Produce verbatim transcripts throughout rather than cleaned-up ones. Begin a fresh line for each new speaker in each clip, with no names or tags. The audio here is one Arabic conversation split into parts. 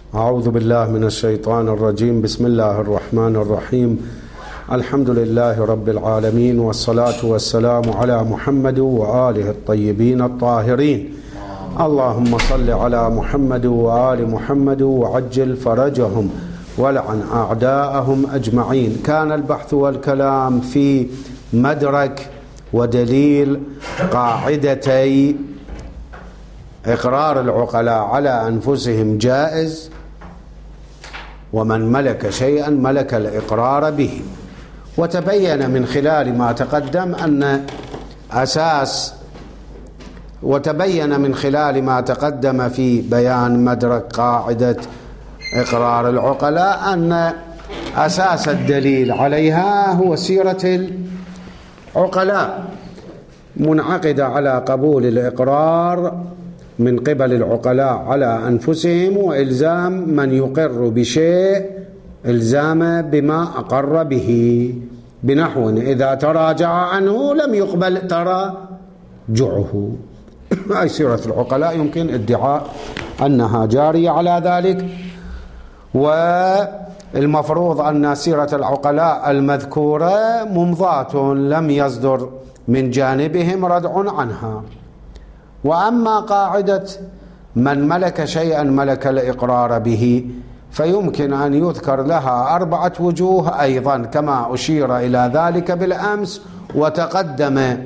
أعوذ بالله من الشيطان الرجيم. بسم الله الرحمن الرحيم. الحمد لله رب العالمين، والصلاة والسلام على محمد وآله الطيبين الطاهرين. اللهم صل على محمد وآل محمد وعجل فرجهم ولعن أعداءهم أجمعين. كان البحث والكلام في مدرك ودليل قاعدتي إقرار العقلاء على أنفسهم جائز، ومن ملك شيئا ملك الإقرار به. وتبين من خلال ما تقدم أن أساس وتبين من خلال ما تقدم في بيان مدرك قاعدة إقرار العقلاء أن أساس الدليل عليها هو سيرة العقلاء، منعقدة على قبول الإقرار من قبل العقلاء على أنفسهم، وإلزام من يقر بشيء إلزام بما أقر به، بنحو إذا تراجع عنه لم يقبل تراجعه. أي سيرة العقلاء يمكن ادعاء أنها جارية على ذلك، والمفروض أن سيرة العقلاء المذكورة ممضاة لم يصدر من جانبهم ردع عنها. وأما قاعدة من ملك شيئا ملك الإقرار به فيمكن أن يذكر لها أربعة وجوه أيضا، كما أشير إلى ذلك بالأمس. وتقدم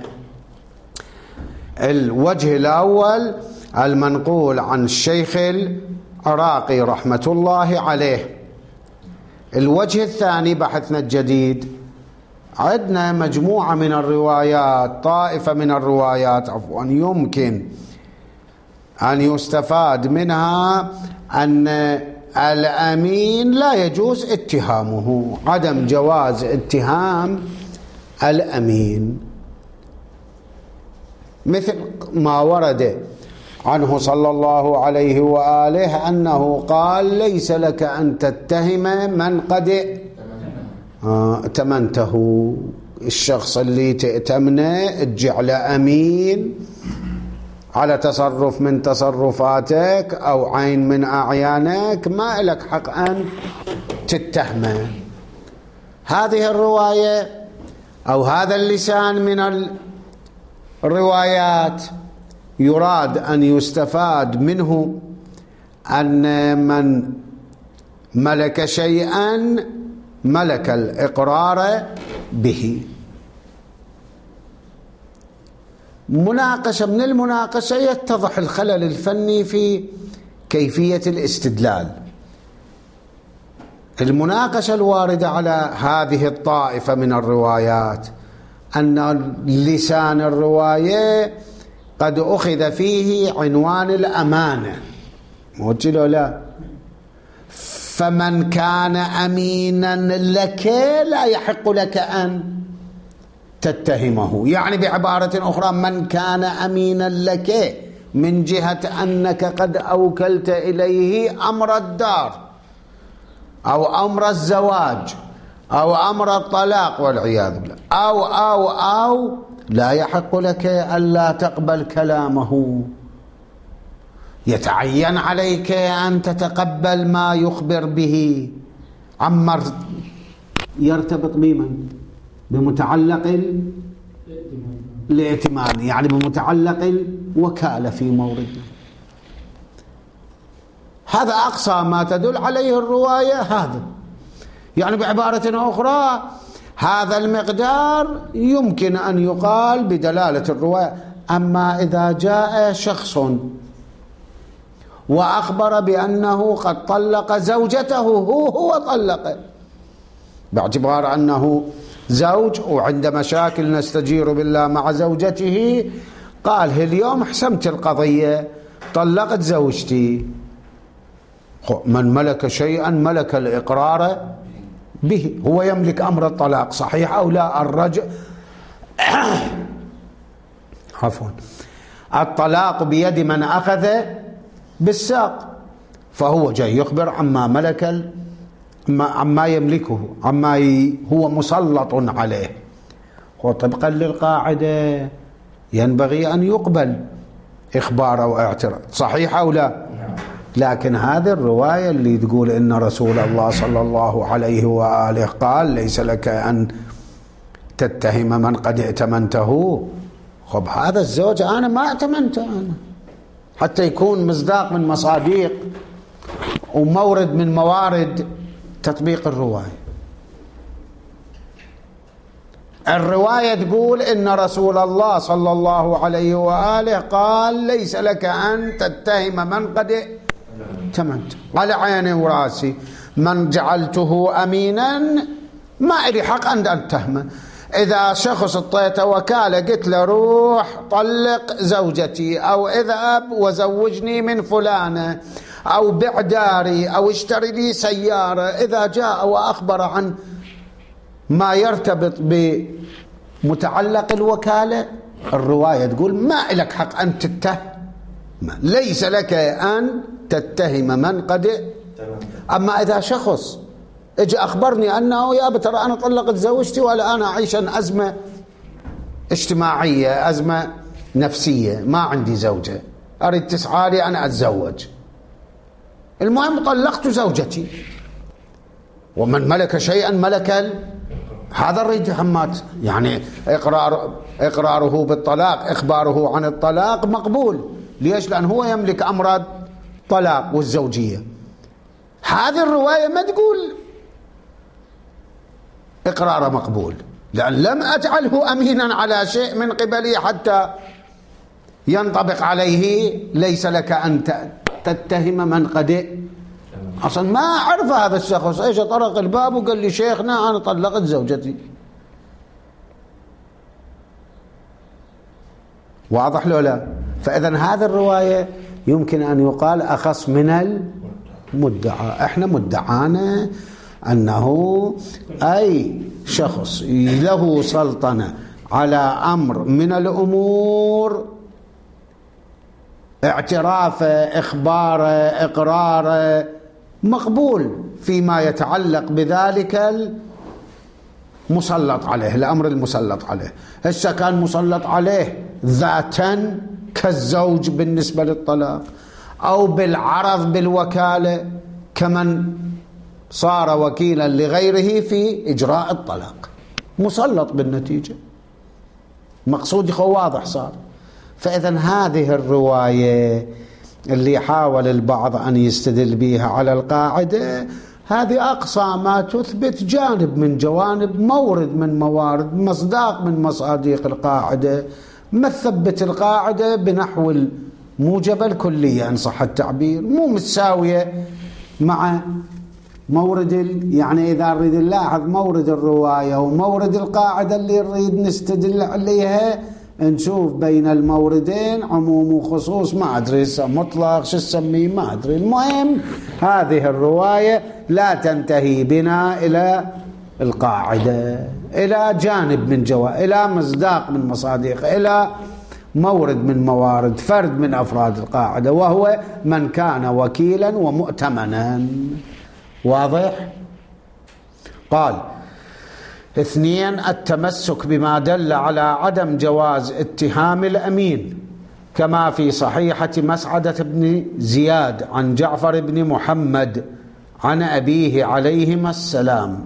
الوجه الأول المنقول عن الشيخ العراقي رحمة الله عليه. الوجه الثاني بحثنا الجديد، عندنا مجموعة من الروايات، طائفة من الروايات عفوا، يمكن أن يستفاد منها أن الأمين لا يجوز اتهامه، عدم جواز اتهام الأمين، مثل ما ورد عنه صلى الله عليه وآله أنه قال: ليس لك أن تتهم من قد ائتمنته. الشخص اللي تأتمنه تجعل أمين على تصرف من تصرفاتك أو عين من أعيانك، ما لك حق أن تتهمه. هذه الرواية أو هذا اللسان من الروايات يراد أن يستفاد منه أن من ملك شيئا ملك الإقرار به. مناقشة من المناقشة يتضح الخلل الفني في كيفية الاستدلال. المناقشة الواردة على هذه الطائفة من الروايات أن لسان الرواية قد أخذ فيه عنوان الأمانة، موجه له لا، فمن كان أمينا لك لا يحق لك أن تتهمه. يعني بعبارة أخرى، من كان أمينا لك من جهة أنك قد أوكلت إليه أمر الدار أو أمر الزواج أو أمر الطلاق والعياذ بالله، أو أو أو لا يحق لك ألا تقبل كلامه. يتعين عليك أن تتقبل ما يخبر به عما يرتبط بمن؟ بمتعلق الائتمان، يعني بمتعلق الوكالة في موردنا. هذا أقصى ما تدل عليه الرواية. هذا يعني بعبارة أخرى هذا المقدار يمكن أن يقال بدلالة الرواية. أما إذا جاء شخص وأخبر بأنه قد طلق زوجته، هو هو طلق باعتبار أنه زوج وعند مشاكل نستجير بالله مع زوجته، قال: اليوم حسمت القضية، طلقت زوجتي. من ملك شيئا ملك الإقرار به، هو يملك أمر الطلاق، صحيح أو لا؟ الرجل عفوا الطلاق بيد من أخذ بالساق، فهو جاي يخبر عما ملك عما يملكه، عما هو مسلط عليه. وطبقا للقاعدة ينبغي أن يقبل إخبار أو اعتراض، صحيح أو لا؟ لكن هذه الرواية اللي تقول إن رسول الله صلى الله عليه وآله قال ليس لك أن تتهم من قد ائتمنته. خب هذا الزوج أنا ما ائتمنته، أنا حتى يكون مصداق من مصاديق ومورد من موارد تطبيق الرواية. الرواية تقول إن رسول الله صلى الله عليه وآله قال ليس لك أن تتهم من قد ائتمنته على عيني وراسي، من جعلته أمينا ما إلي حق أن أتهمه. إذا شخص اعطيته وكالة قلت له روح طلق زوجتي أو اذهب وزوجني من فلانة أو بع داري أو اشتري لي سيارة، إذا جاء وأخبر عن ما يرتبط بمتعلق الوكالة الرواية تقول ما لك حق أن تتهم، ليس لك أن تتهم من قد. أما إذا شخص اجي أخبرني أنه يا ترى أنا طلقت زوجتي ولا أنا أعيش أزمة اجتماعية أزمة نفسية، ما عندي زوجة أريد تسعى لي أنا أتزوج، المهم طلقت زوجتي، ومن ملك شيئا ملك هذا الريد حمات، يعني إقرار إقراره بالطلاق إخباره عن الطلاق مقبول. ليش؟ لأن هو يملك أمر الطلاق والزوجية. هذه الرواية ما تقول إقراره مقبول، لأن لم أجعله أمينا على شيء من قبلي حتى ينطبق عليه ليس لك أن تتهم من قد. أصلا ما أعرف هذا الشخص، إيش طرق الباب وقال لي شيخنا أنا طلقت زوجتي. واضح له لا؟ فإذا هذه الرواية يمكن أن يقال أخص من المدعى. إحنا مدعانا أنه أي شخص له سلطنة على أمر من الأمور، اعترافه إخباره إقراره مقبول فيما يتعلق بذلك المسلط عليه، الأمر المسلط عليه. هسه كان مسلط عليه ذاتا كالزوج بالنسبة للطلاق، أو بالعرض بالوكالة كمن صار وكيلا لغيره في إجراء الطلاق، مسلط بالنتيجة، مقصود واضح صار. فإذا هذه الرواية اللي حاول البعض أن يستدل بها على القاعدة، هذه أقصى ما تثبت جانب من جوانب، مورد من موارد، مصداق من مصادق القاعدة، ما تثبت القاعدة بنحو الموجبة الكلية إن صح التعبير، مو متساوية مع مورد يعني إذا نريد نلاحظ مورد الرواية ومورد القاعدة اللي نريد نستدل عليها، نشوف بين الموردين عموم وخصوص، ما أدري مطلق شو تسميه ما أدري. المهم هذه الرواية لا تنتهي بنا إلى القاعدة، إلى جانب من جوا، إلى مصداق من مصادق، إلى مورد من موارد، فرد من أفراد القاعدة، وهو من كان وكيلا ومؤتمنا. واضح؟ قال اثنين، التمسك بما دل على عدم جواز اتهام الأمين، كما في صحيحة مسعدة بن زياد عن جعفر بن محمد عن أبيه عليهما السلام.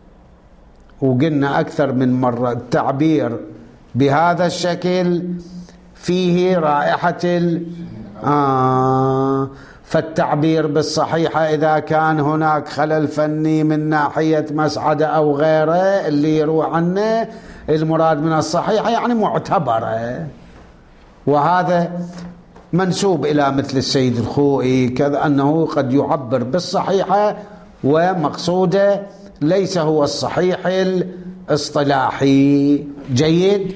وقلنا أكثر من مرة التعبير بهذا الشكل فيه رائحة ال... آه فالتعبير بالصحيحة إذا كان هناك خلل فني من ناحية مسعدة أو غيره اللي يروح عنه، المراد من الصحيحة يعني معتبرة، وهذا منسوب إلى مثل السيد الخوئي كذا أنه قد يعبر بالصحيحة ومقصوده ليس هو الصحيح الاصطلاحي. جيد.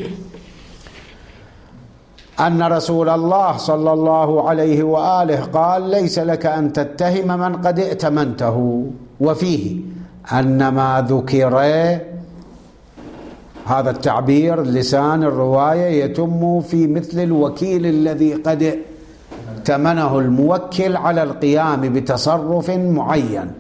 أن رسول الله صلى الله عليه وآله قال ليس لك أن تتهم من قد ائتمنته، وفيه أن ما ذكر هذا التعبير لسان الرواية يتم في مثل الوكيل الذي قد ائتمنه الموكل على القيام بتصرف معين،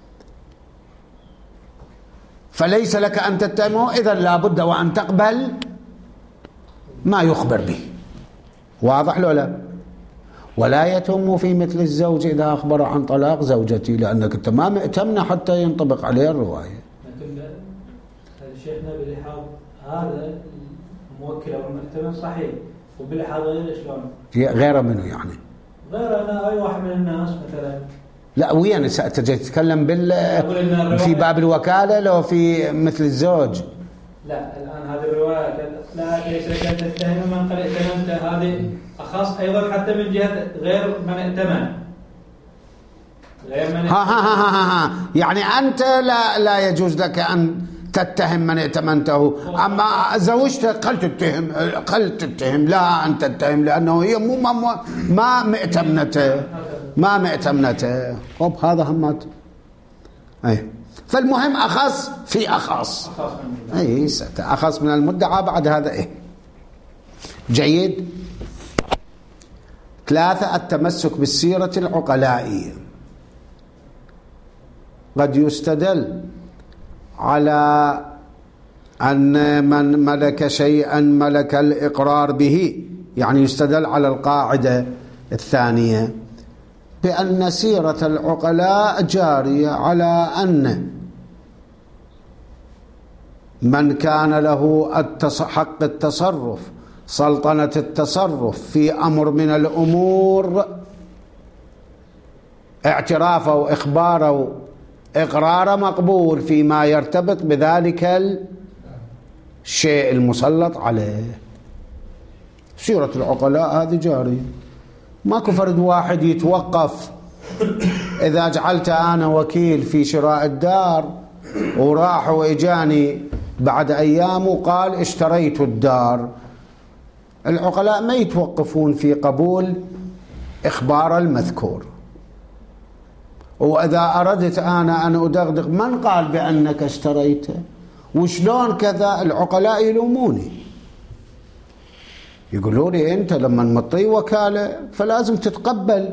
فليس لك أن تتهمه، إذن لا بد وأن تقبل ما يخبر به. واضح له لا؟ ولا يتم في مثل الزوج إذا أخبر عن طلاق زوجتي، لأنك أنت ما مئتمنة حتى ينطبق عليه الرواية.
لكن شيخنا بلحاظ هذا الموكل أو المؤتمن صحيح، وبلحاظ غير شلون؟
غير منه يعني؟
غير أنا أي واحد من الناس مثلا.
لا وين تجي تتكلم بال في باب الوكالة لو في مثل الزوج؟
لا الآن هذه الرواية لا ليس لك تتهم من قد ائتمنت، هذه أخص أيضا حتى من جهة غير من ائتمن. غير من
ها ها ها ها ها يعني أنت لا لا يجوز لك أن تتهم من ائتمنته، أما زوجتك قل تتهم قل تتهم لا أن تتهم، لأنه هي مو ما ما مئتمنته ما مئتمنته. طب هذا همت أي. فالمهم أخص في أخص أي أخص من المدعى بعد هذا إيه. جيد. ثلاثة التمسك بالسيرة العقلائية. قد يستدل على أن من ملك شيئا ملك الإقرار به، يعني يستدل على القاعدة الثانية بأن سيرة العقلاء جارية على أن من كان له حق التصرف سلطنة التصرف في أمر من الأمور، اعترافه وإخباره إقرار مقبول فيما يرتبط بذلك الشيء المسلط عليه. سيرة العقلاء هذه جارية. ماكو فرد واحد يتوقف إذا جعلت أنا وكيل في شراء الدار وراح وإجاني بعد أيام وقال اشتريت الدار، العقلاء ما يتوقفون في قبول إخبار المذكور. وإذا أردت أنا أن أدغدغ من قال بأنك اشتريته وشلون كذا، العقلاء يلوموني يقولوا لي أنت لما مطي وكالة فلازم تتقبل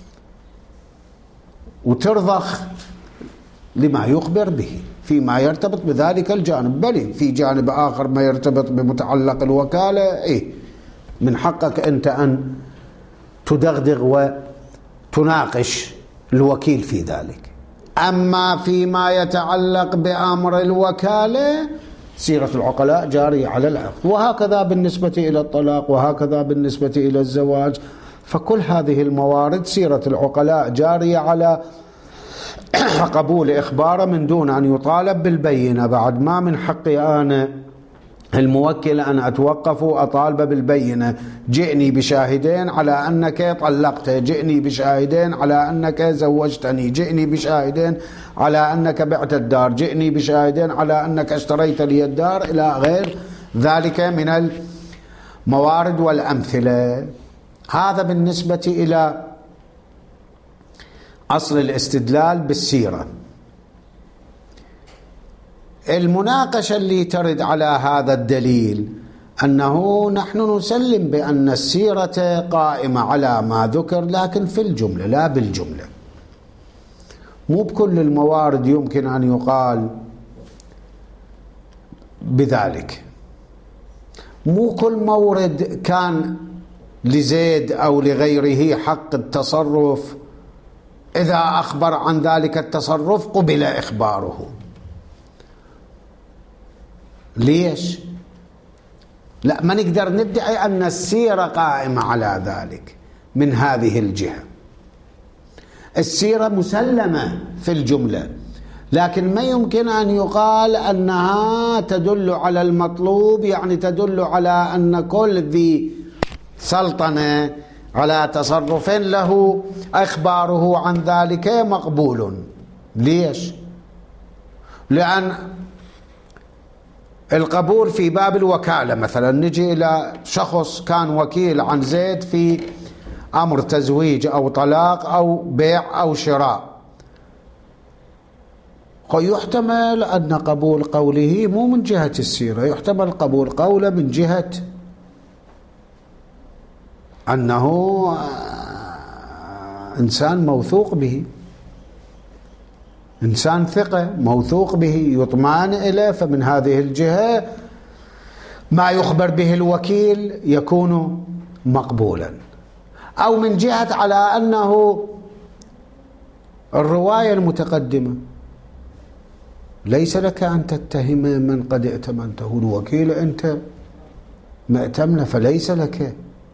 وترضخ لما يخبر به فيما يرتبط بذلك الجانب، بل في جانب آخر ما يرتبط بمتعلق الوكالة إيه من حقك أنت أن تدغدغ وتناقش الوكيل في ذلك. أما فيما يتعلق بأمر الوكالة سيرة العقلاء جارية على العقد، وهكذا بالنسبة إلى الطلاق، وهكذا بالنسبة إلى الزواج. فكل هذه الموارد سيرة العقلاء جارية على قبول إخباره من دون أن يطالب بالبينة. بعد ما من حقي أنا الموكل أن أتوقف وأطالب بالبينة، جئني بشاهدين على أنك طلقت، جئني بشاهدين على أنك زوجتني، جئني بشاهدين على أنك بعت الدار، جئني بشاهدين على أنك اشتريت لي الدار، إلى غير ذلك من الموارد والأمثلة. هذا بالنسبة إلى أصل الاستدلال بالسيرة. المناقشة اللي ترد على هذا الدليل أنه نحن نسلم بأن السيرة قائمة على ما ذكر، لكن في الجملة لا بالجملة. مو بكل الموارد يمكن أن يقال بذلك. مو كل مورد كان لزيد أو لغيره حق التصرف إذا أخبر عن ذلك التصرف قبل إخباره. ليش؟ لا، ما نقدر ندعي أن السيرة قائمة على ذلك من هذه الجهة. السيرة مسلمة في الجملة، لكن ما يمكن أن يقال أنها تدل على المطلوب، يعني تدل على أن كل ذي سلطنة على تصرف له إخباره عن ذلك مقبول. ليش؟ لأن القبول في باب الوكالة مثلا، نجي إلى شخص كان وكيل عن زيد في أمر تزويج أو طلاق أو بيع أو شراء، يحتمل أن قبول قوله مو من جهة السيرة، يحتمل قبول قوله من جهة أنه إنسان موثوق به، إنسان ثقة موثوق به يطمئن إليه، فمن هذه الجهة ما يخبر به الوكيل يكون مقبولا. أو من جهة على أنه الرواية المتقدمة ليس لك أن تتهم من قد ائتمنته، الوكيل أنت مأتمن فليس لك.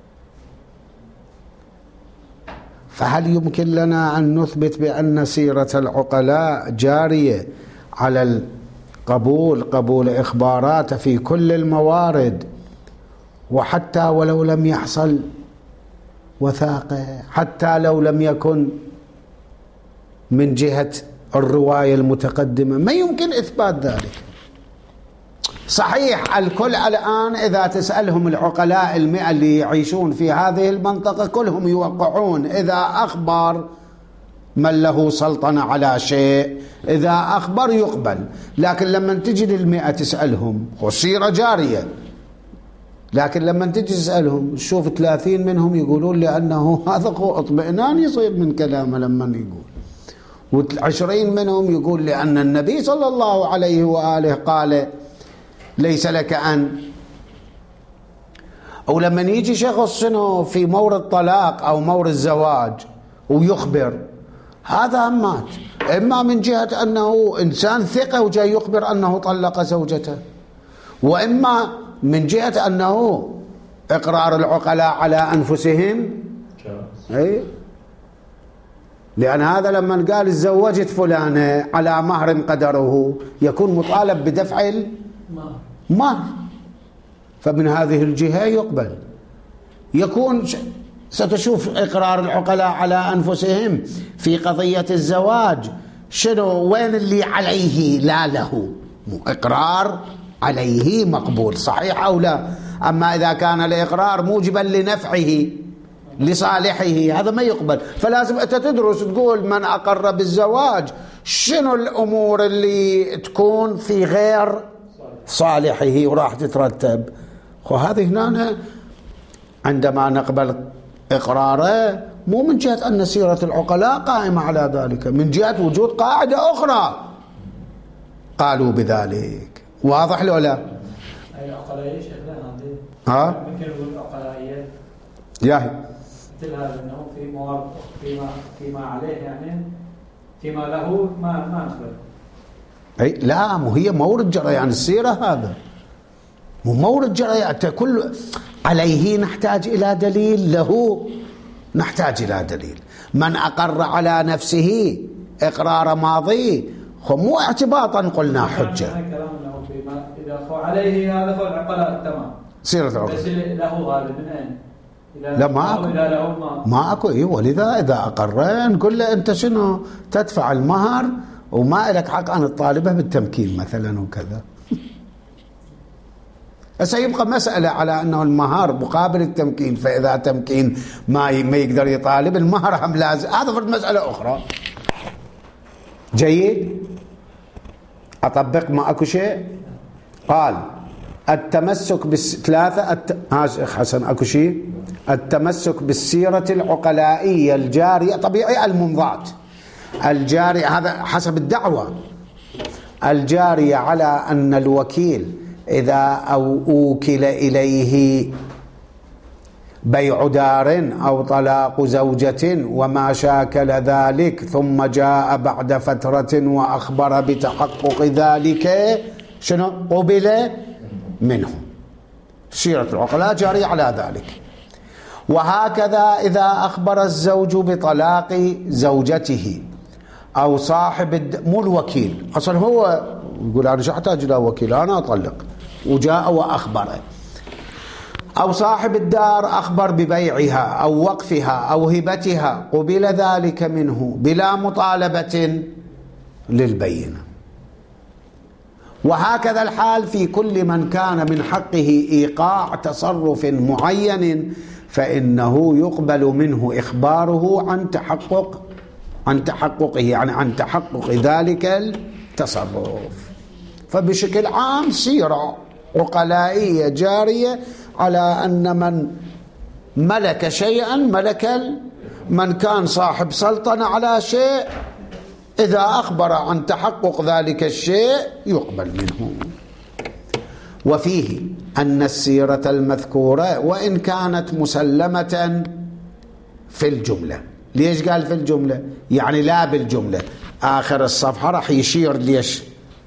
فهل يمكن لنا أن نثبت بأن سيرة العقلاء جارية على القبول، قبول إخبارات في كل الموارد، وحتى ولو لم يحصل وثاقة، حتى لو لم يكن من جهة الرواية المتقدمة، ما يمكن إثبات ذلك؟ صحيح الكل الآن إذا تسألهم العقلاء المئة اللي يعيشون في هذه المنطقة كلهم يوقعون إذا أخبر من له سلطنة على شيء، إذا أخبر يقبل. لكن لما تجي للمئة تسألهم، والسيرة جارية، لكن لما تجي تسألهم شوف ثلاثين منهم يقولون لأنه هذا اطمئنان يصير من كلامه لما يقول، والعشرين منهم يقول لأن النبي صلى الله عليه وآله قال ليس لك أن. أو لما يجي شخص شنو في مورد طلاق أو مورد زواج ويخبر، هذا همات، إما من جهة أنه إنسان ثقة وجاي يخبر أنه طلق زوجته، وإما من جهة أنه إقرار العقلاء على أنفسهم. أي، لأن هذا لما قال تزوجت فلانة على مهر قدره يكون مطالب بدفع المهر، فمن هذه الجهة يقبل. يكون ستشوف إقرار العقلاء على أنفسهم في قضية الزواج شنو، وين اللي عليه لا له، إقرار عليه مقبول، صحيح أو لا؟ أما إذا كان الإقرار موجبا لنفعه لصالحه هذا ما يقبل. فلازم أنت تدرس تقول من أقر بالزواج شنو الأمور اللي تكون في غير صالحه وراح تترتب. وهذه هنا عندما نقبل إقراره مو من جهة أن سيرة العقلاء قائمة على ذلك، من جهة وجود قاعدة أخرى قالوا بذلك. واضح لو لا؟
أي عقلائية شكلها
ها؟
ممكن نقول عقلائية
ياهي
مثل هذا أنه في موارد فيما فيما عليه، يعني فيما له ما ما نخبر.
أي لا، مو هي مورد جريان السيرة، هذا مو مورد جريان. كل عليه نحتاج إلى دليل، له نحتاج إلى دليل. من أقر على نفسه إقرار ماضي مو اعتباطا قلنا حجة.
إذا خو عليه هذا خو العقلاء تمام
سيرة العقلاء،
بس له غالب من أين؟
لا ما أكو ما, ما أكو إيه. ولذا إذا أقر نقول له أنت شنو تدفع المهر وما لك حق أن تطالبه بالتمكين مثلا وكذا. سيبقى مسألة على أنه المهر مقابل التمكين، فإذا تمكين ما ما يقدر يطالب المهر هم لازم، هذا فرد مسألة أخرى. جيد، أطبق ما أكو شيء. قال التمسك بالثلاثة الت... ها شيخ حسن أكو شيء. التمسك بالسيرة العقلائية الجارية طبيعي الممضات الجارية، هذا حسب الدعوة، الجارية على أن الوكيل إذا أو أوكل إليه بيع دار أو طلاق زوجة وما شاكل ذلك ثم جاء بعد فترة وأخبر بتحقق ذلك شنو قبل منه. سيرة العقلاء جارية على ذلك. وهكذا إذا أخبر الزوج بطلاق زوجته أو صاحب الد... مو الوكيل أصلا، هو يقول أنا شو أحتاج إلى وكيل، أنا أطلق، وجاء وأخبره. أو صاحب الدار أخبر ببيعها أو وقفها أو هبتها قبل ذلك منه بلا مطالبة للبينة. وهكذا الحال في كل من كان من حقه إيقاع تصرف معين فإنه يقبل منه إخباره عن تحقق عن تحققه يعني عن تحقق ذلك التصرف. فبشكل عام سيرة عقلائية جارية على أن من ملك شيئا ملك من كان صاحب سلطنة على شيء، إذا أخبر عن تحقق ذلك الشيء يقبل منه. وفيه أن السيرة المذكورة وإن كانت مسلمة في الجملة. ليش قال في الجملة؟ يعني لا بالجملة. آخر الصفحة راح يشير ليش،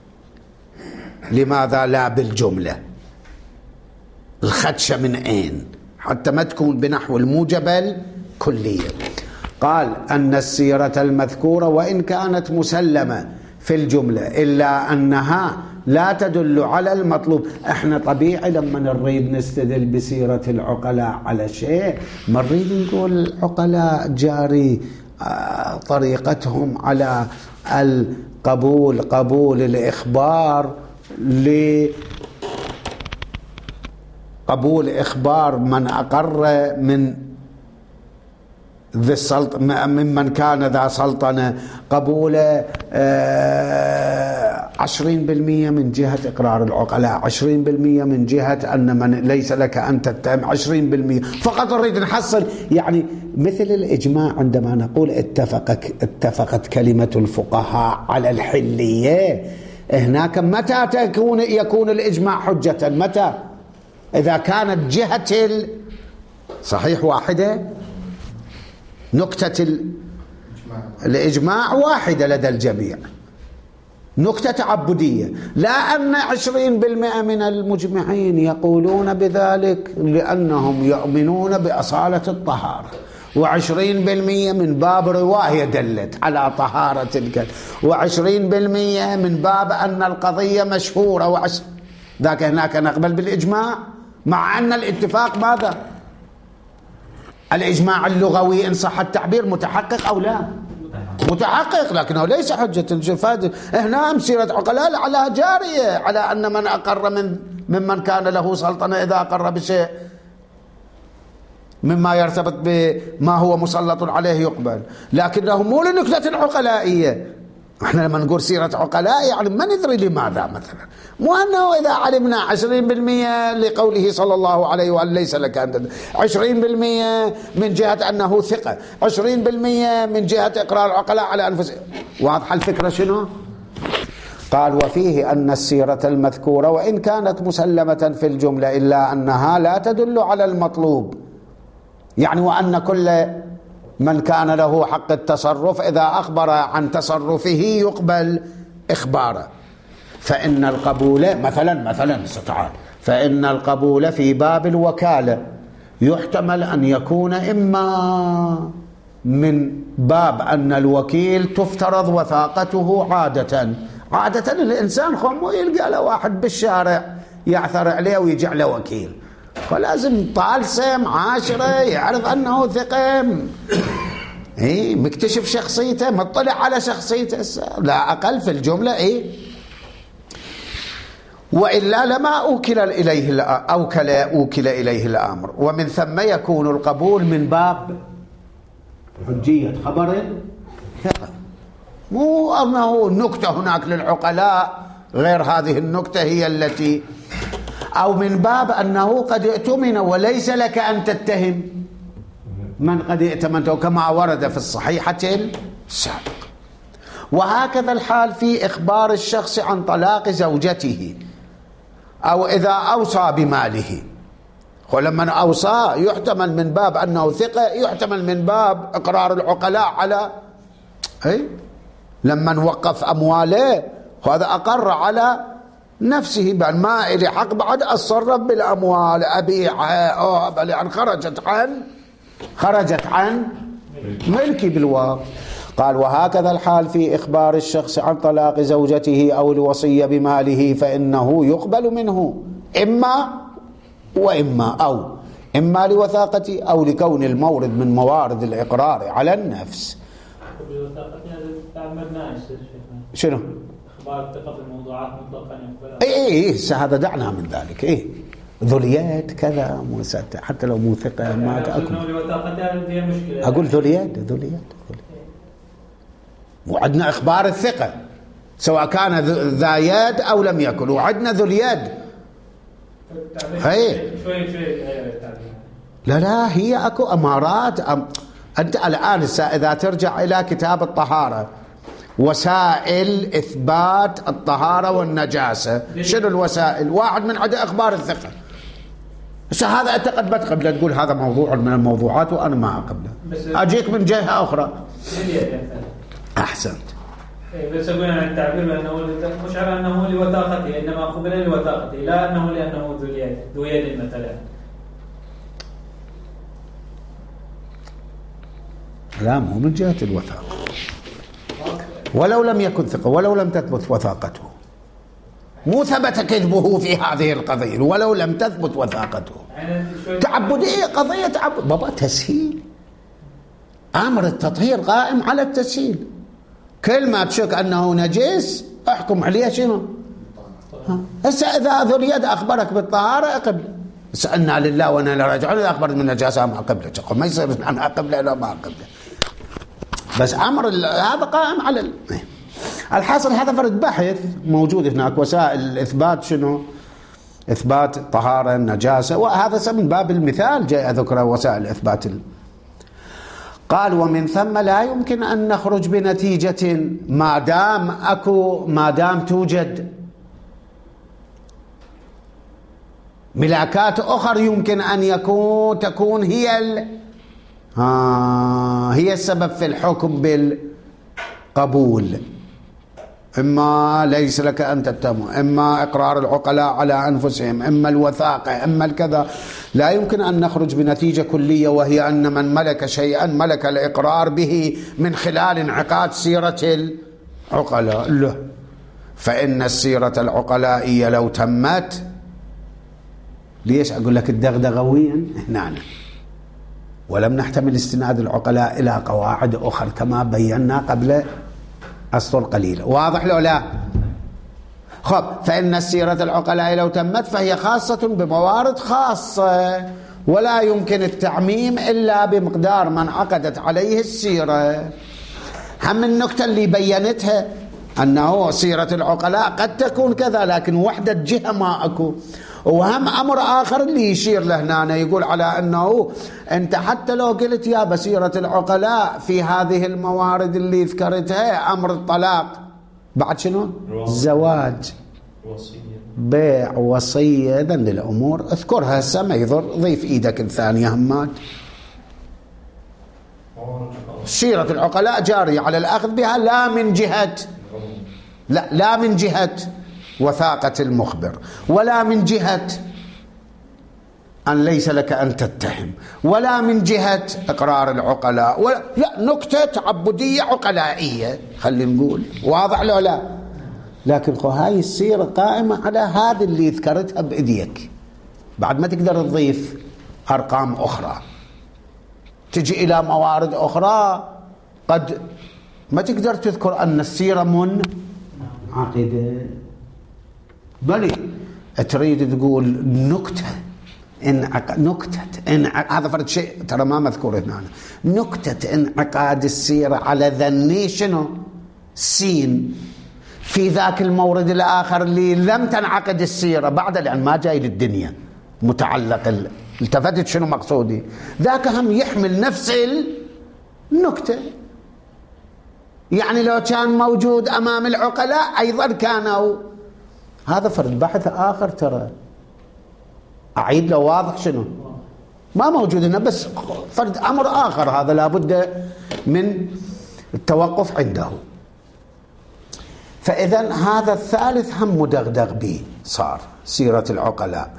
لماذا لا بالجملة، الخدشة من أين، حتى ما تكون بنحو الموجب كلية. قال أن السيرة المذكورة وإن كانت مسلمة في الجملة إلا أنها لا تدل على المطلوب. احنا طبيعي لما نريد نستدل بسيرة العقلاء على شيء ما نريد نقول العقلاء جاري طريقتهم على القبول، قبول الإخبار، لقبول إخبار من أقر من ذي السلطنة، ممن كان ذا سلطنة، قبول عشرين بالمئة من جهة إقرار العقلاء، عشرين بالمئة من جهة أن من ليس لك أن تتهم، عشرين بالمئة فقط نريد نحصل. يعني مثل الإجماع عندما نقول اتفقت, اتفقت كلمة الفقهاء على الحلية، هناك متى تكون يكون الإجماع حجة؟ متى؟ إذا كانت جهة صحيح واحدة، نكتة الإجماع واحدة لدى الجميع، نكتة تعبدية. لا أن عشرين بالمئة من المجمعين يقولون بذلك لأنهم يؤمنون بأصالة الطهارة، وعشرين بالمئة من باب رواية دلت على طهارة الكلب، وعشرين بالمئة من باب أن القضية مشهورة، وعش... ذاك هناك نقبل بالإجماع، مع أن الاتفاق ماذا؟ الإجماع اللغوي إن صح التعبير متحقق أو لا؟ متحقق، لكنه ليس حجة. فاد هنا مسيرة عقلاء على جارية على أن من أقر من ممن كان له سلطنة إذا أقر بشيء مما يرتبط بما هو مسلط عليه يقبل، لكنه مو لنكتة عقلائية. احنا لما نقول سيرة عقلاء يعني ما ندري لماذا، مثلا مو أنه إذا علمنا عشرين بالمئة لقوله صلى الله عليه وآله ليس لك أن، عشرين بالمئة من جهة أنه ثقة، عشرين بالمئة من جهة إقرار العقلاء على أنفسهم. واضحة الفكرة شنو؟ قال وفيه أن السيرة المذكورة وإن كانت مسلمة في الجملة إلا أنها لا تدل على المطلوب، يعني وأن كل من كان له حق التصرف إذا أخبر عن تصرفه يقبل إخباره. فإن القبول مثلا مثلا استطاع فإن القبول في باب الوكالة يحتمل أن يكون إما من باب أن الوكيل تفترض وثاقته عادة، عادة الإنسان خمه يلقى له واحد بالشارع يعثر عليه ويجعل له وكيل، فلازم طالسم عاشرة يعرف أنه ثقم، إيه مكتشف شخصيته، مطلع على شخصيته، لا أقل في الجملة. إيه وإلا لما أوكل إليه أوكل أوكل إليه الأمر. ومن ثم يكون القبول من باب حجية خبر ثقة، مو أنه نكتة هناك للعقلاء غير هذه النكتة هي التي، أو من باب أنه قد ائتمن وليس لك أن تتهم من قد ائتمنته كما ورد في الصحيحة السابقة. وهكذا الحال في إخبار الشخص عن طلاق زوجته أو إذا أوصى بماله، ولما أوصى يحتمل من باب أنه ثقة، يحتمل من باب إقرار العقلاء على أي لما وقف أمواله وهذا أقر على نفسه بأن ما إلي حق بعد أتصرف بالأموال أبيعها أو بل يعني خرجت عن خرجت عن ملكي بالواقع. قال وهكذا الحال في إخبار الشخص عن طلاق زوجته أو الوصية بماله فإنه يقبل منه إما وإما، أو إما لوثاقته أو لكون المورد من موارد الإقرار على النفس. شنو؟
إخبار ثقة الموضوعات مطلقا يقبل.
إيه إيه إيه هذا دعنا من ذلك. إيه ذوليات كذا حتى لو مو ثقة ما أكون أقول ذوليات ذوليات وعدنا إخبار الثقة سواء كان ذا يد أو لم يكن، وعدنا ذو اليد. هي لا لا هي أكو أمارات. أم أنت الآن إذا ترجع إلى كتاب الطهارة وسائل إثبات الطهارة والنجاسة، شنو الوسائل؟ واحد من عدا إخبار الثقة، بس هذا أنت قد ما تقبله، تقول هذا موضوع من الموضوعات وأنا ما أقبله، أجيك من جهة أخرى. أحسنت.
بس أقول عن التعبير بأنه مش على أنه لوثاقته، إنما قبل لوثاقته، لا أنه لأنه ذو اليد ذو يد مثلا.
لا، مو من جهة الوثاقة، ولو لم يكن ثقة، ولو لم تثبت وثاقته، مو ثبت كذبه في هذه القضية ولو لم تثبت وثاقته. تعبدية، قضية تعبد بابا، تسهيل. أمر التطهير قائم على التسهيل. كل ما تشك أنه نجس احكم عليه شنو؟ هسه إذا ذو اليد أخبرك بالطهارة أقبل، سألنا لله وأنا لا راجعون، إذا أخبرت من نجاسة ما أقبله، ما يصير أنا أقبله لا ما أقبله. بس أمر هذا قائم على ال... الحاصل هذا فرد بحث موجود هناك، وسائل الإثبات شنو؟ إثبات طهارة النجاسة، وهذا من باب المثال جاء ذكر وسائل إثبات ال... قال ومن ثم لا يمكن أن نخرج بنتيجة ما دام أكو ما دام توجد ملاكات أخرى يمكن أن يكون تكون هي ال... آه هي السبب في الحكم بالقبول. إما ليس لك أن تتهم، إما إقرار العقلاء على أنفسهم، إما الوثاقة، إما الكذا. لا يمكن أن نخرج بنتيجة كلية، وهي أن من ملك شيئا ملك الإقرار به من خلال انعقاد سيرة العقلاء له. فإن السيرة العقلائية لو تمت، ليش أقول لك الدغدغويا هنا، ولم نحتمل استناد العقلاء إلى قواعد أخرى كما بينا قبل أسطر قليلة. واضح لو لا؟ خب، فإن السيرة العقلاء لو تمت فهي خاصة بموارد خاصة، ولا يمكن التعميم إلا بمقدار من عقدت عليه السيرة. هم النكتة اللي بينتها أنه سيرة العقلاء قد تكون كذا، لكن وحدة جهة ما أكو. وهم أمر آخر اللي يشير له هنا، يقول على أنه أنت حتى لو قلت يا بسيرة العقلاء في هذه الموارد اللي ذكرتها، أمر الطلاق، بعد شنو؟ زواج، بيع، وصية، ذن الأمور اذكرها هسه ما يضر، ضيف إيدك الثانية همات. سيرة العقلاء جارية على الأخذ بها، لا من جهة لا لا من جهة وثاقة المخبر، ولا من جهة أن ليس لك أن تتهم، ولا من جهة إقرار العقلاء، ولا لا، نكتة تعبدية عقلائية خلينا نقول. واضح لو لا؟ لكن خو هاي السيرة قائمة على هذه اللي ذكرتها بإيديك، بعد ما تقدر تضيف أرقام أخرى، تجي إلى موارد أخرى قد ما تقدر تذكر أن السيرة من عقيدة، بل تريد تقول نكتة انعق... نكتة انعق... هذا فرد شيء ترى ما مذكور هنا، نكتة انعقاد السيرة على ذني شنو؟ سين في ذاك المورد الآخر اللي لم تنعقد السيرة بعد، لأن ما جاي للدنيا متعلق ال... التفتت شنو مقصودي؟ ذاك هم يحمل نفس النكتة، يعني لو كان موجود أمام العقلاء أيضا كانوا. هذا فرد بحث آخر ترى، أعيد لو واضح شنو؟ ما موجود هنا، بس فرد أمر آخر هذا لابد من التوقف عنده. فإذا هذا الثالث هم مدغدغ به صار سيرة العقلاء.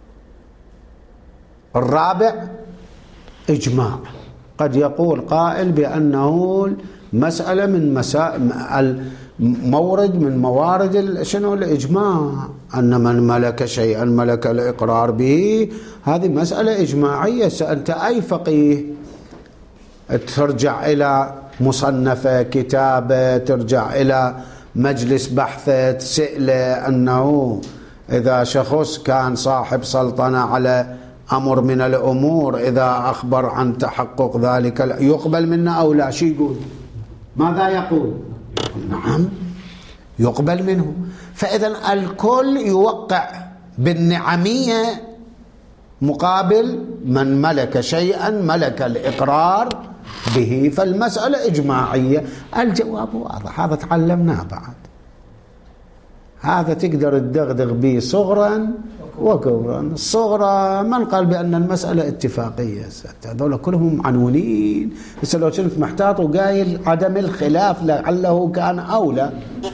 الرابع إجماع. قد يقول قائل بأنه مسألة من مسائل مورد من موارد شنو الإجماع، أن من ملك شيئا ملك الإقرار به، هذه مسألة إجماعية. سألت أي فقيه ترجع إلى مصنفة كتابة، ترجع إلى مجلس بحث تسأله أنه إذا شخص كان صاحب سلطنة على أمر من الأمور، إذا أخبر عن تحقق ذلك يقبل منه أو لا، شي يقول؟ ماذا يقول؟ نعم يقبل منه. فإذا الكل يوقع بالنعمية مقابل من ملك شيئا ملك الإقرار به، فالمسألة إجماعية. الجواب واضح، هذا تعلمناه بعد، هذا تقدر تدغدغ به صغرا وكبرا. الصغرى من قال بأن المسألة اتفاقية؟ هذول كلهم عنونين. بس لو كنت محتاط وقايل عدم الخلاف لعله كان أولى،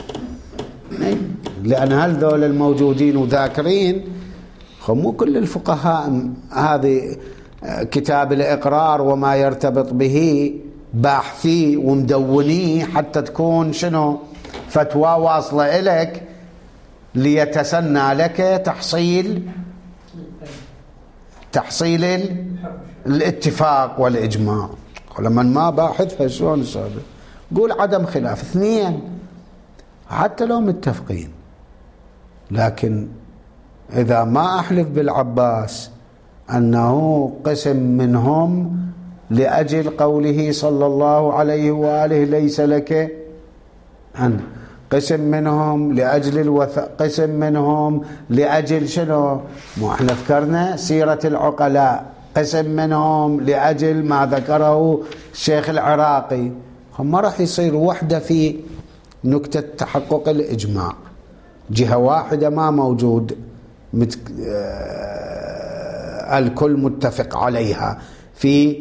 لأن هل ذول الموجودين وذاكرين مو كل الفقهاء هذه كتاب الإقرار وما يرتبط به باحثيه ومدونيه حتى تكون شنو فتوى واصلة إليك ليتسنى لك تحصيل تحصيل الاتفاق والإجماع. لما ما باحثها شلون يصير؟ قول عدم خلاف. اثنين حتى لو متفقين، لكن إذا ما أحلف بالعباس أنه قسم منهم لأجل قوله صلى الله عليه وآله ليس لك أن، قسم منهم لأجل الوثاق، قسم منهم لأجل شنو؟ مو احنا ذكرنا سيرة العقلاء، قسم منهم لأجل ما ذكره الشيخ العراقي. ما راح يصير وحدة في نكتة تحقق الإجماع، جهة واحدة ما موجود مت... آه... الكل متفق عليها في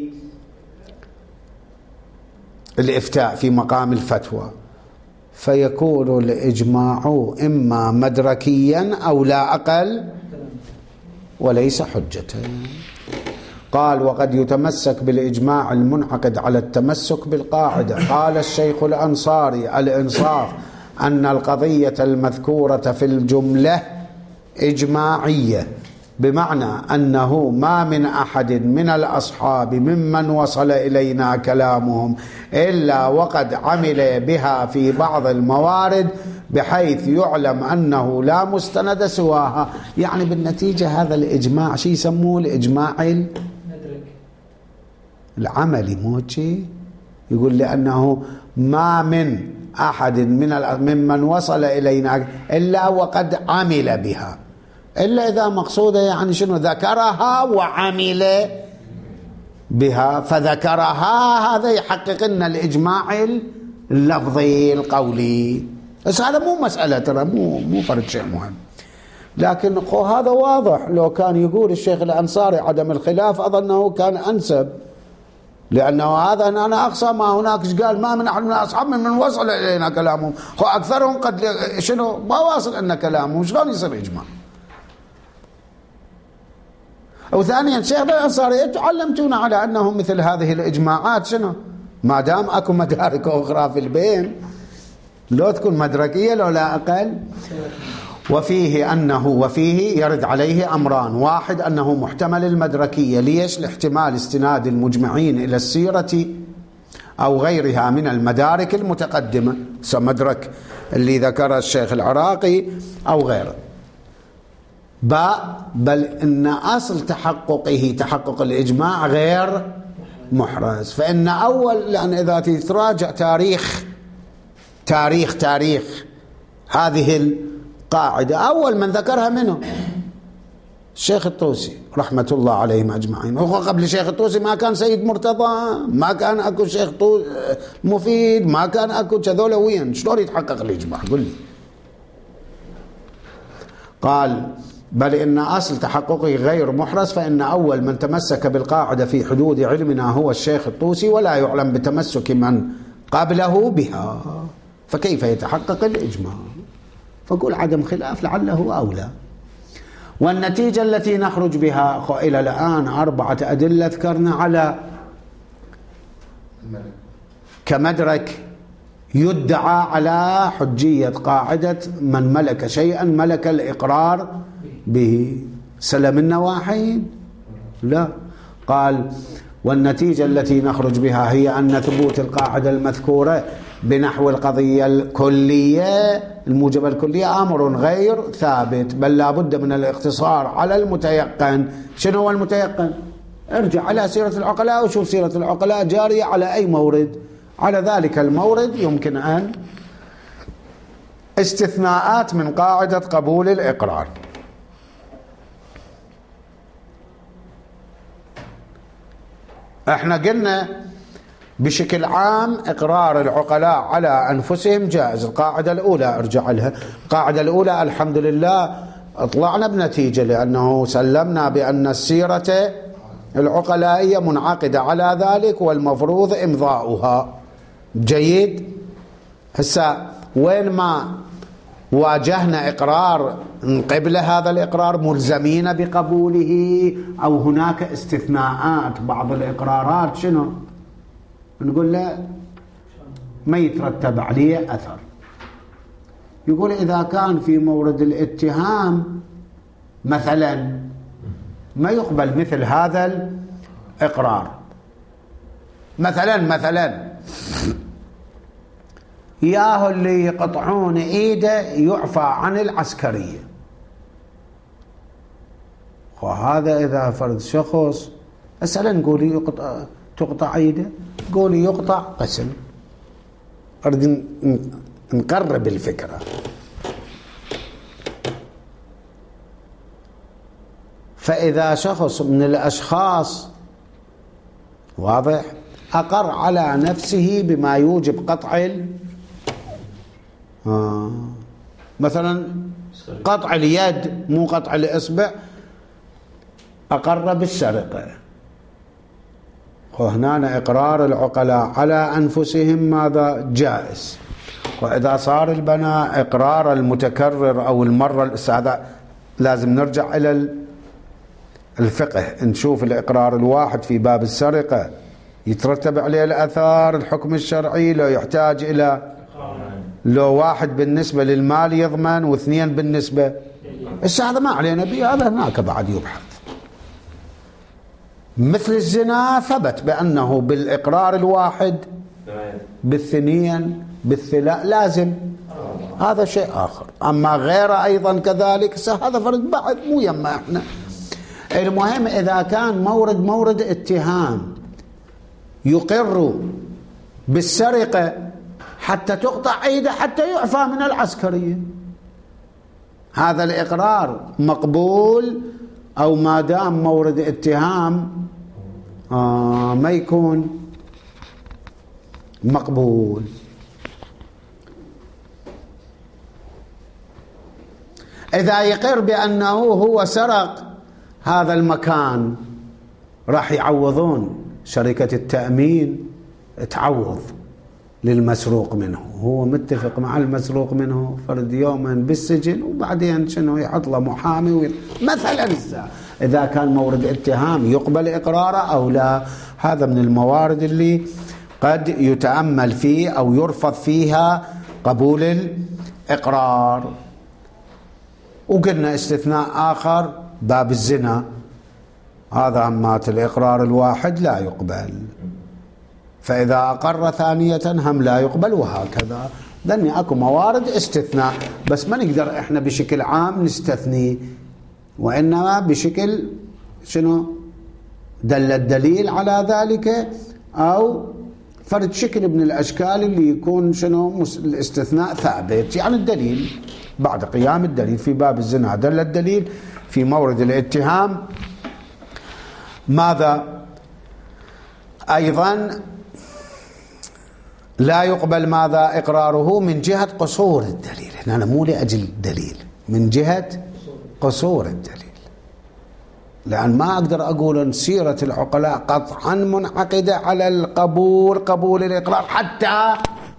الإفتاء في مقام الفتوى، فيكون الإجماع إما مدركيا أو لا أقل وليس حجة. قال وقد يتمسك بالإجماع المنعقد على التمسك بالقاعدة. قال الشيخ الأنصاري الإنصاف أن القضية المذكورة في الجملة إجماعية، بمعنى أنه ما من أحد من الأصحاب ممن وصل إلينا كلامهم إلا وقد عمل بها في بعض الموارد بحيث يعلم أنه لا مستند سواها. يعني بالنتيجة هذا الإجماع شي يسموه الإجماع العملي، مو شيء يقول لأنه ما من أحد من ممن وصل إلينا إلا وقد عمل بها، إلا إذا مقصودة يعني شنو ذكرها وعمل بها، فذكرها هذا يحقق لنا الإجماع اللفظي القولي. بس هذا مو مسألة، ترى مو مو فرد شيء مهم، لكن هذا واضح. لو كان يقول الشيخ الأنصاري عدم الخلاف أظنه كان أنسب، لأنه هذا أن أنا أقصى ما هناك قال ما من أحد من أصحاب من وصل إلينا كلامهم، هو أكثرهم قد شنو ما واصل لنا كلامهم، شلون يصير إجماع؟ وثانيا الشيخ الأنصاري تعلمتونا على أنه مثل هذه الإجماعات شنو ما دام أكو مدارك أخرى في البين لو تكون مدركية لو لا أقل. وفيه أنه وفيه يرد عليه أمران: واحد أنه محتمل المدركية، ليش؟ لاحتمال استناد المجمعين إلى السيرة أو غيرها من المدارك المتقدمة، سمدرك اللي ذكر الشيخ العراقي أو غيره. باء بل إن أصل تحققه تحقق الإجماع غير محرز، فإن أول لأن إذا تراجع تاريخ تاريخ تاريخ هذه القاعدة أول من ذكرها منه الشيخ الطوسي رحمة الله عليهم أجمعين. هو قبل الشيخ الطوسي ما كان سيد مرتضى، ما كان أكو شيخ مفيد، ما كان أكو كذولا، وين شلون يتحقق الإجماع؟ قل لي. قال بل إن أصل تحققه غير محرز، فإن أول من تمسك بالقاعدة في حدود علمنا هو الشيخ الطوسي، ولا يعلم بتمسك من قبله بها، فكيف يتحقق الإجماع؟ فقول عدم خلاف لعله أولى. والنتيجة التي نخرج بها إلى الآن أربعة أدلة ذكرنا على كمدرك يدعى على حجية قاعدة من ملك شيئا ملك الإقرار به. سلمنا واحد؟ لا. قال والنتيجة التي نخرج بها هي أن ثبوت القاعدة المذكورة بنحو القضية الكلية الموجبة الكلية أمر غير ثابت، بل لا بد من الاقتصار على المتيقن. شنو هو المتيقن؟ ارجع على سيرة العقلاء وشوف سيرة العقلاء جارية على أي مورد، على ذلك المورد يمكن أن استثناءات من قاعدة قبول الإقرار. احنا قلنا بشكل عام إقرار العقلاء على أنفسهم جائز. القاعدة الأولى ارجع لها. القاعدة الأولى الحمد لله اطلعنا بنتيجة، لأنه سلمنا بأن السيرة العقلائية منعقدة على ذلك والمفروض إمضاؤها. جيد. هسا وين ما واجهنا إقرار قبل هذا الإقرار ملزمين بقبوله أو هناك استثناءات بعض الإقرارات، شنو نقول له ما يترتب عليه أثر. يقول إذا كان في مورد الاتهام مثلا ما يقبل مثل هذا الإقرار. مثلا مثلا ياهو اللي يقطعون ايده يعفى عن العسكرية، وهذا إذا فرد شخص مثلا نقول يقطع تقطع ايده، قولي يقطع قسم. أريد نقرب الفكرة. فإذا شخص من الأشخاص واضح أقر على نفسه بما يوجب قطع ال... آه. مثلا قطع اليد مو قطع الإصبع، أقر بالسرقة، وهنا إقرار العقلاء على أنفسهم ماذا جائز. وإذا صار البناء إقرار المتكرر أو المرة هذا لازم نرجع إلى الفقه نشوف الإقرار الواحد في باب السرقة يترتب عليه الأثار الحكم الشرعي، لو يحتاج إلى لو واحد بالنسبة للمال يضمن واثنين بالنسبة إسا هذا ما علينا به، هذا هناك بعد يبحث. مثل الزنا ثبت بأنه بالإقرار الواحد بالثنين بالثلاث لازم، هذا شيء آخر. أما غيره أيضا كذلك هذا فرد بعد مو يما احنا. المهم إذا كان مورد مورد اتهام يقر بالسرقة حتى تقطع ايده حتى يعفى من العسكرية، هذا الإقرار مقبول، أو ما دام مورد اتهام آه ما يكون مقبول. إذا يقر بأنه هو سرق هذا المكان راح يعوضون، شركة التأمين تعوض للمسروق منه، هو متفق مع المسروق منه فرد يوما بالسجن وبعدين شنو يحط له محامي وي... مثلا إذا كان مورد اتهام يقبل إقراره أو لا. هذا من الموارد اللي قد يتأمل فيه أو يرفض فيها قبول الإقرار. وقلنا استثناء آخر باب الزنا، هذا أمات الإقرار الواحد لا يقبل، فإذا أقر ثانية هم لا يقبل، وهكذا. ذني أكو موارد استثناء، بس ما نقدر إحنا بشكل عام نستثني، وإنما بشكل شنو دل الدليل على ذلك، أو فرد شكل من الأشكال اللي يكون شنو الاستثناء ثابت. يعني الدليل بعد قيام الدليل في باب الزنا دل الدليل، في مورد الاتهام ماذا أيضا لا يقبل ماذا إقراره من جهة قصور الدليل. هنا مو لأجل الدليل، من جهة قصور الدليل، لأن ما أقدر أقول أن سيرة العقلاء قطعا منعقدة على القبول قبول الإقرار حتى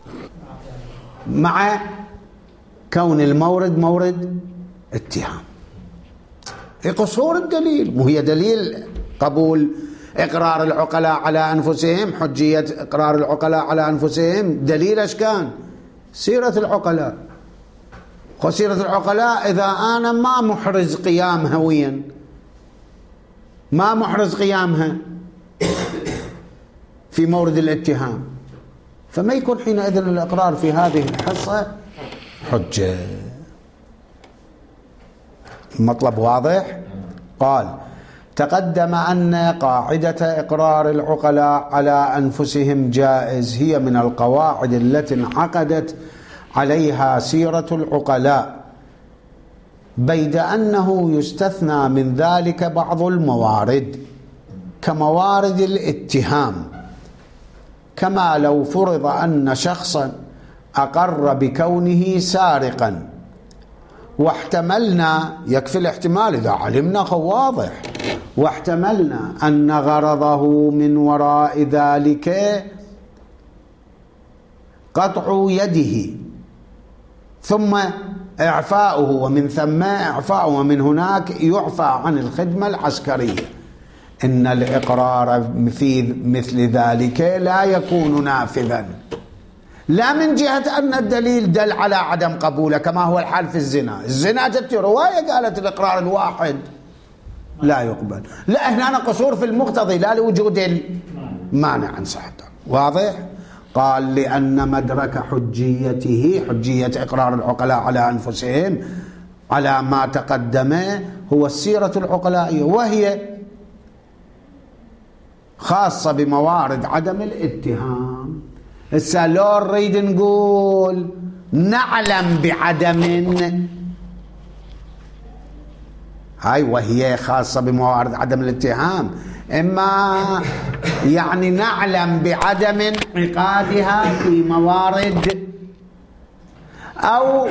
مع كون المورد مورد اتهام. قصور الدليل، مو هي دليل قبول إقرار العقلاء على أنفسهم، حجية إقرار العقلاء على أنفسهم دليل إيش كان؟ سيرة العقلاء. وسيرة العقلاء إذا أنا ما محرز قيامها وين ما محرز قيامها في مورد الاتهام، فما يكون حينئذ الإقرار في هذه الحصة حجة. المطلب واضح؟ قال تقدم أن قاعدة إقرار العقلاء على أنفسهم جائز هي من القواعد التي انعقدت عليها سيرة العقلاء، بيد أنه يستثنى من ذلك بعض الموارد كموارد الاتهام، كما لو فرض أن شخصا أقر بكونه سارقا واحتملنا، يكفي الاحتمال إذا علمنا واضح، واحتملنا أن غرضه من وراء ذلك قطع يده ثم إعفاؤه، ومن ثم إعفاؤه، ومن هناك يعفى عن الخدمة العسكرية. إن الإقرار في مثل ذلك لا يكون نافذا، لا من جهة أن الدليل دل على عدم قبوله كما هو الحال في الزنا. الزنا جت رواية قالت الإقرار الواحد لا يقبل، لا هنا قصور في المقتضي لا لوجود المانع عن صحته. واضح؟ قال لأن مدرك حجيته، حجية إقرار العقلاء على أنفسهم على ما تقدم، هو السيرة العقلائية، وهي خاصة بموارد عدم الاتهام. هسه لو نريد نقول نعلم بعدم، هاي وهي خاصة بموارد عدم الاتهام، إما يعني نعلم بعدم انعقادها في موارد، أو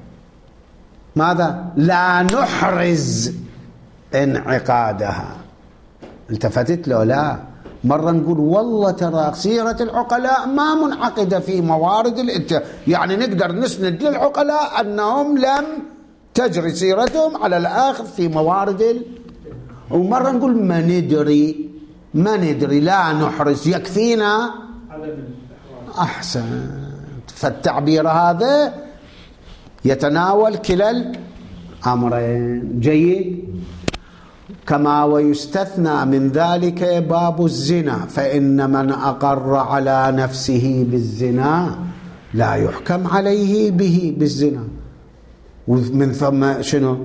ماذا لا نحرز انعقادها. التفتت له؟ لا. مرة نقول والله ترى سيرة العقلاء ما منعقدة في موارد الاتهام، يعني نقدر نسند للعقلاء أنهم لم تجري سيرتهم على الآخذ في موارد ال... ومرة نقول ما ندري ما ندري لا نحرز، يكفينا أحسن. فالتعبير هذا يتناول كلا الأمرين. جيد. كما ويستثنى من ذلك باب الزنا، فإن من أقر على نفسه بالزنا لا يحكم عليه به بالزنا، ومن ثم شنو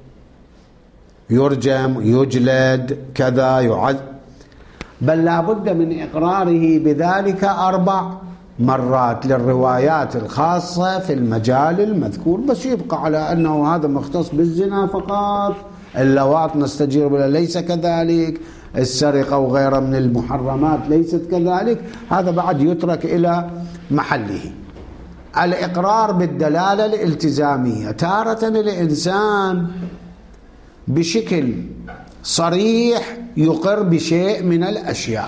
يرجم يجلد كذا يعذب، بل لا بد من إقراره بذلك أربع مرات للروايات الخاصة في المجال المذكور، بس يبقى على أنه هذا مختص بالزنا فقط. اللواط نستجير بلا ليس كذلك، السرقة وغيرها من المحرمات ليست كذلك، هذا بعد يترك إلى محله. الإقرار بالدلالة الالتزامية، تارة الإنسان بشكل صريح يقر بشيء من الأشياء،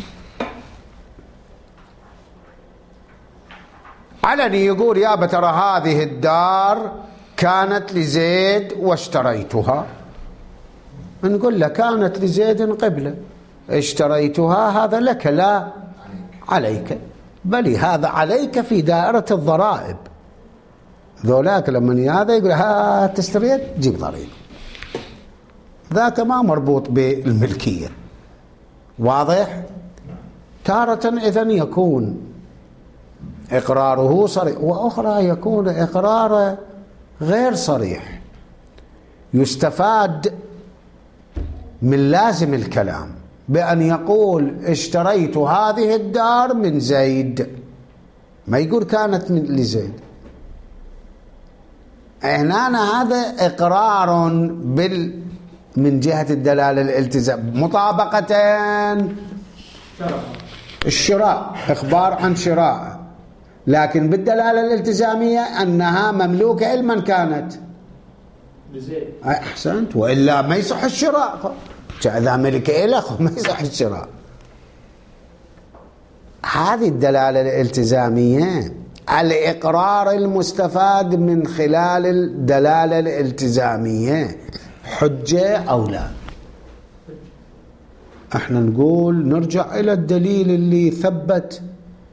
علني يقول يا بترى هذه الدار كانت لزيد واشتريتها، نقول له كانت لزيد قبله، اشتريتها هذا لك لا عليك، بل هذا عليك في دائرة الضرائب. ذولاك لما هذا يقول ها تشتريت جيب ضريبة، ذاك ما مربوط بالملكية. واضح؟ تارة إذن يكون إقراره صريح، وأخرى يكون إقراره غير صريح، يستفاد من لازم الكلام بأن يقول اشتريت هذه الدار من زيد، ما يقول كانت من لزيد. هنا هذا إقرار بال من جهة الدلالة الالتزام، مطابقتين الشراء، إخبار عن شراء، لكن بالدلالة الالتزامية أنها مملوكة لمن كانت
لزيد.
أحسنت، وإلا ما يصح الشراء، إذا ملك إله ما يصح الشراء. هذه الدلالة الالتزامية، الإقرار المستفاد من خلال الدلالة الالتزامية حجة أو لا؟ احنا نقول نرجع إلى الدليل اللي ثبت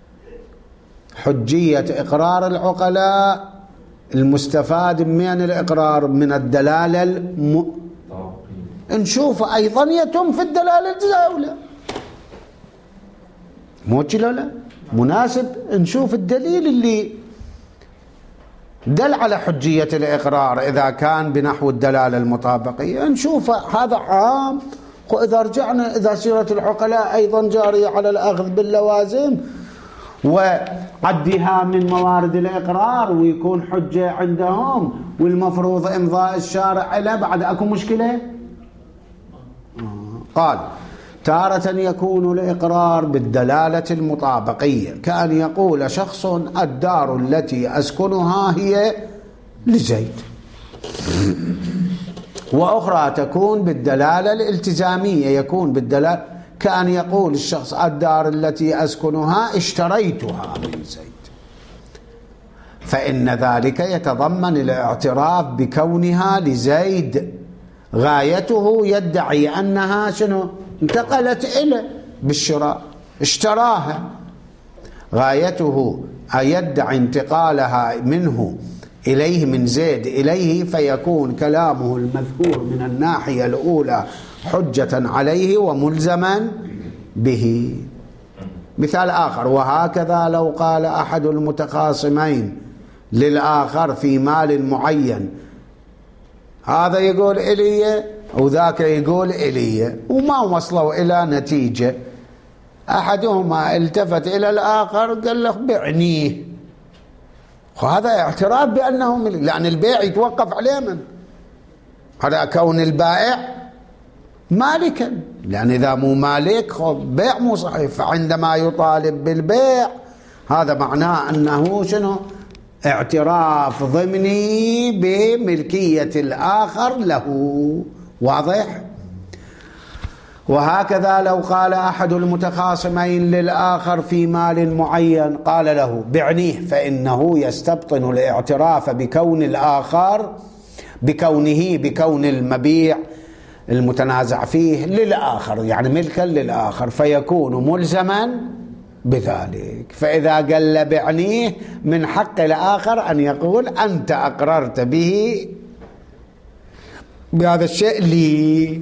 حجية إقرار العقلاء المستفاد من الإقرار من الدلالة الم... نشوف أيضا يتم في الدلالة التزامية، مو كذا لا مناسب. نشوف الدليل اللي دل على حجية الإقرار إذا كان بنحو الدلالة المطابقية، نشوف هذا عام. وإذا رجعنا إذا سيرة العقلاء أيضا جارية على الأخذ باللوازم وعدها من موارد الإقرار ويكون حجة عندهم، والمفروض إمضاء الشارع له، بعد أكو مشكلة. قال تارة يكون الإقرار بالدلالة المطابقية، كأن يقول شخص الدار التي أسكنها هي لزيد، وأخرى تكون بالدلالة الالتزامية، يكون بالدلالة كأن يقول الشخص الدار التي أسكنها اشتريتها من زيد، فإن ذلك يتضمن الاعتراف بكونها لزيد، غايته يدعي أنها شنو؟ انتقلت إليه بالشراء، اشتراها، غايته يدعي انتقالها منه إليه من زيد إليه، فيكون كلامه المذكور من الناحية الأولى حجة عليه وملزما به. مثال آخر: وهكذا لو قال أحد المتخاصمين للآخر في مال معين، هذا يقول إلي وذاك يقول إلي، وما وصلوا إلى نتيجة، أحدهما التفت إلى الآخر قال له بعنيه، وهذا اعتراف بأنه ملك، لأن البيع يتوقف عليه من؟ على كون البائع مالكا، لأن إذا مو مالك خب بيع مو صحيح، فعندما يطالب بالبيع هذا معناه أنه شنو؟ اعتراف ضمني بملكية الآخر له. واضح؟ وهكذا لو قال أحد المتخاصمين للآخر في مال معين، قال له بعنيه، فإنه يستبطن الاعتراف بكون الآخر بكونه بكون المبيع المتنازع فيه للآخر، يعني ملكا للآخر، فيكون ملزما بذلك. فإذا قال بعنيه من حق الآخر أن يقول أنت أقررت به بهذا الشيء لي،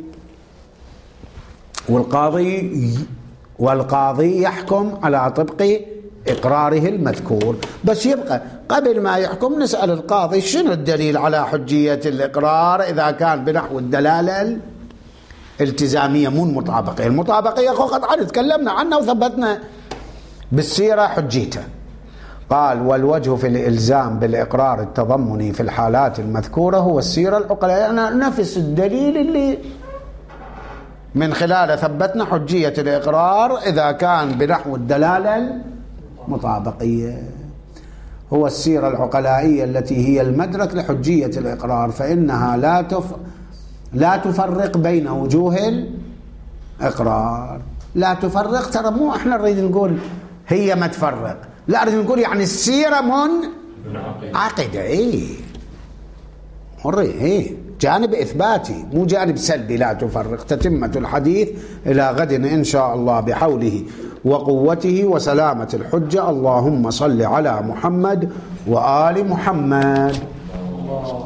والقاضي والقاضي يحكم على طبق إقراره المذكور. بس يبقى قبل ما يحكم نسأل القاضي شنو الدليل على حجية الإقرار إذا كان بنحو الدلالة الالتزامية مو المطابقية. المطابقية قطعا تكلمنا عنها وثبتنا بالسيرة حجيته. قال: والوجه في الإلزام بالإقرار التضمني في الحالات المذكورة هو السيرة العقلائية، يعني نفس الدليل اللي من خلاله ثبتنا حجية الإقرار إذا كان بنحو الدلالة المطابقية، هو السيرة العقلائية التي هي المدرك لحجية الإقرار، فإنها لا تف لا تفرق بين وجوه الإقرار. لا تفرق، ترى مو احنا نريد نقول هي ما تفرق، لا نريد نقول يعني السيرة من عقيدة. ايه ايه جانب إثباتي مو جانب سلبي. لا تفرق. تتمة الحديث إلى غد إن شاء الله بحوله وقوته وسلامة الحجة. اللهم صل على محمد وآل محمد.